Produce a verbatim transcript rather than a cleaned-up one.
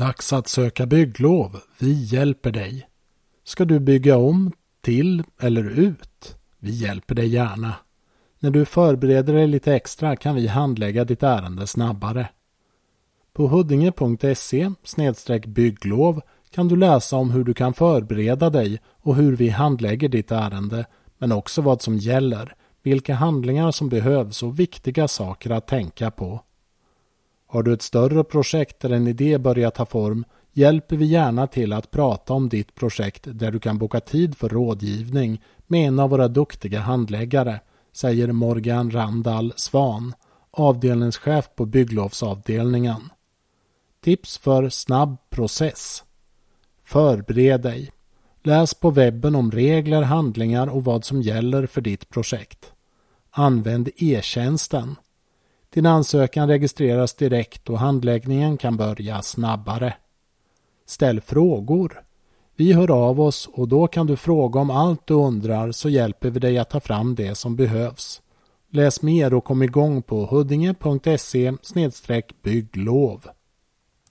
Dags att söka bygglov. Vi hjälper dig. Ska du bygga om, till eller ut? Vi hjälper dig gärna. När du förbereder dig lite extra kan vi handlägga ditt ärende snabbare. På huddinge punkt se snedstreck bygglov kan du läsa om hur du kan förbereda dig och hur vi handlägger ditt ärende, men också vad som gäller, vilka handlingar som behövs och viktiga saker att tänka på. Har du ett större projekt där en idé börjar ta form, hjälper vi gärna till att prata om ditt projekt där du kan boka tid för rådgivning med en av våra duktiga handläggare, säger Morgan Randall Svan, avdelningschef på bygglovsavdelningen. Tips för snabb process. Förbered dig. Läs på webben om regler, handlingar och vad som gäller för ditt projekt. Använd e-tjänsten. Din ansökan registreras direkt och handläggningen kan börja snabbare. Ställ frågor. Vi hör av oss och då kan du fråga om allt du undrar, så hjälper vi dig att ta fram det som behövs. Läs mer och kom igång på huddinge punkt se snedstreck bygglov.